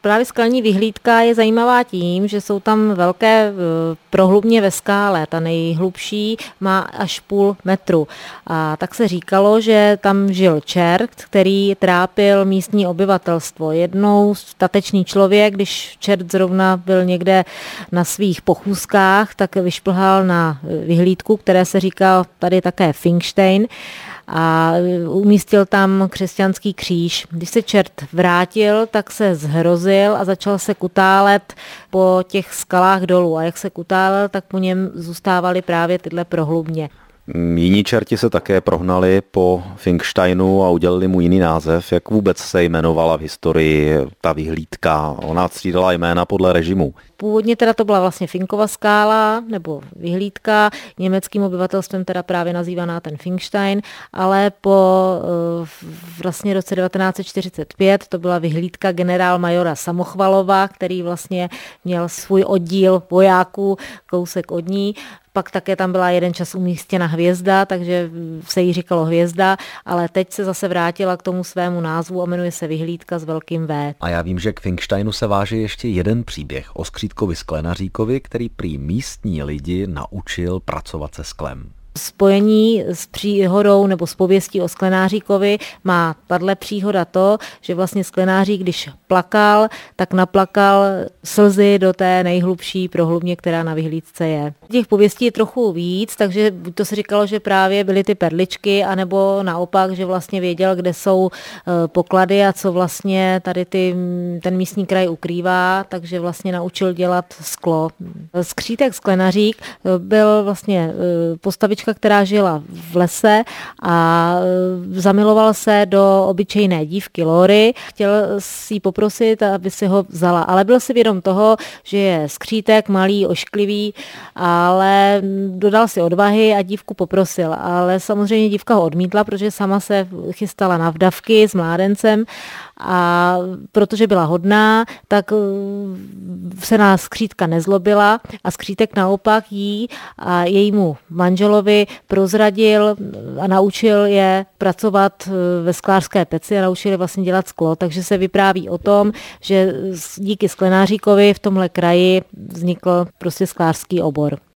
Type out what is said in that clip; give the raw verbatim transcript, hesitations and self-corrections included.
Právě skalní vyhlídka je zajímavá tím, že jsou tam velké prohlubně ve skále. Ta nejhlubší má až půl metru. A tak se říkalo, že tam žil čert, který trápil místní obyvatelstvo. Jednou statečný člověk, když čert zrovna byl někde na svých pochůzkách, tak vyšplhal na vyhlídku, které se říká tady také Finkstein, a umístil tam křesťanský kříž. Když se čert vrátil, tak se zhrozil a začal se kutálet po těch skalách dolů. A jak se kutálel, tak po něm zůstávaly právě tyhle prohlubně. Jiní čerti se také prohnali po Finksteinu a udělali mu jiný název. Jak vůbec se jmenovala v historii ta vyhlídka? Ona střídala jména podle režimu. Původně teda to byla vlastně Finkova skála nebo vyhlídka, německým obyvatelstvem teda právě nazývaná ten Finkstein, ale po vlastně roce devatenáct set čtyřicet pět to byla vyhlídka generálmajora Samochvalova, který vlastně měl svůj oddíl vojáků kousek od ní. Pak také tam byla jeden čas umístěna hvězda, takže se jí říkalo hvězda, ale teď se zase vrátila k tomu svému názvu a jmenuje se vyhlídka s velkým V. A já vím, že k Finksteinu se váže ještě jeden příběh o skřítkovi Sklenaříkovi, který prý místní lidi naučil pracovat se sklem. Spojení s příhodou nebo s pověstí o Sklenáříkovi má tahle příhoda to, že vlastně Sklenářík, když plakal, tak naplakal slzy do té nejhlubší prohlubně, která na vyhlídce je. Těch pověstí je trochu víc, takže buď to se říkalo, že právě byly ty perličky, anebo naopak, že vlastně věděl, kde jsou poklady a co vlastně tady ty, ten místní kraj ukrývá, takže vlastně naučil dělat sklo. Skřítek Sklenařík byl vlastně postavička, která žila v lese a zamiloval se do obyčejné dívky Lóry. Chtěl si ji poprosit, aby si ho vzala, ale byl si vědom toho, že je skřítek, malý, ošklivý, ale dodal si odvahy a dívku poprosil. Ale samozřejmě dívka ho odmítla, protože sama se chystala na vdavky s mládencem a protože byla hodná, tak se na skřítka nezlobila a skřítek naopak jí a jejímu manželovi prozradil a naučil je pracovat ve sklářské peci a naučil je vlastně dělat sklo, takže se vypráví o tom, že díky Sklenáříkovi v tomhle kraji vznikl prostě sklářský obor.